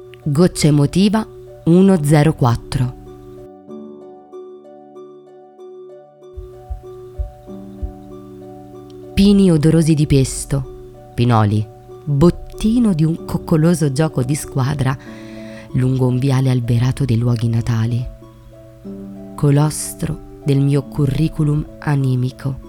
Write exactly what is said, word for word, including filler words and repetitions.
Goccia emotiva centoquattro. Pini odorosi di pesto, pinoli, bottino di un coccoloso gioco di squadra lungo un viale alberato dei luoghi natali, colostro del mio curriculum animico,